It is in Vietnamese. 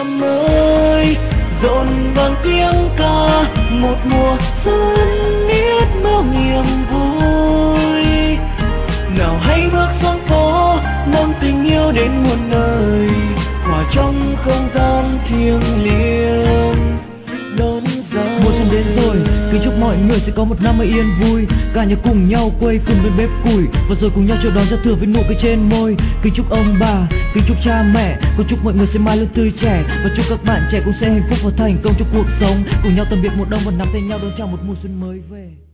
năm mới rộn vang tiếng ca, một mùa xuân biết bao niềm vui. Nào hãy bước xuống phố mang tình yêu đến muôn nơi, hòa trong không gian thiêng liêng đón giao. Mùa xuân đến rồi, kính chúc mọi người sẽ có một năm mới yên vui, cả nhà cùng nhau quây quần bên bếp củi, và rồi cùng nhau chờ đón giao thừa với nụ cười trên môi. Kính chúc ông bà, kính chúc cha mẹ, cùng chúc mọi người sẽ mãi luôn tươi trẻ, và chúc các bạn trẻ cũng sẽ hạnh phúc và thành công trong cuộc sống, cùng nhau tạm biệt một đông và nắm tay nhau đón chào một mùa xuân mới về.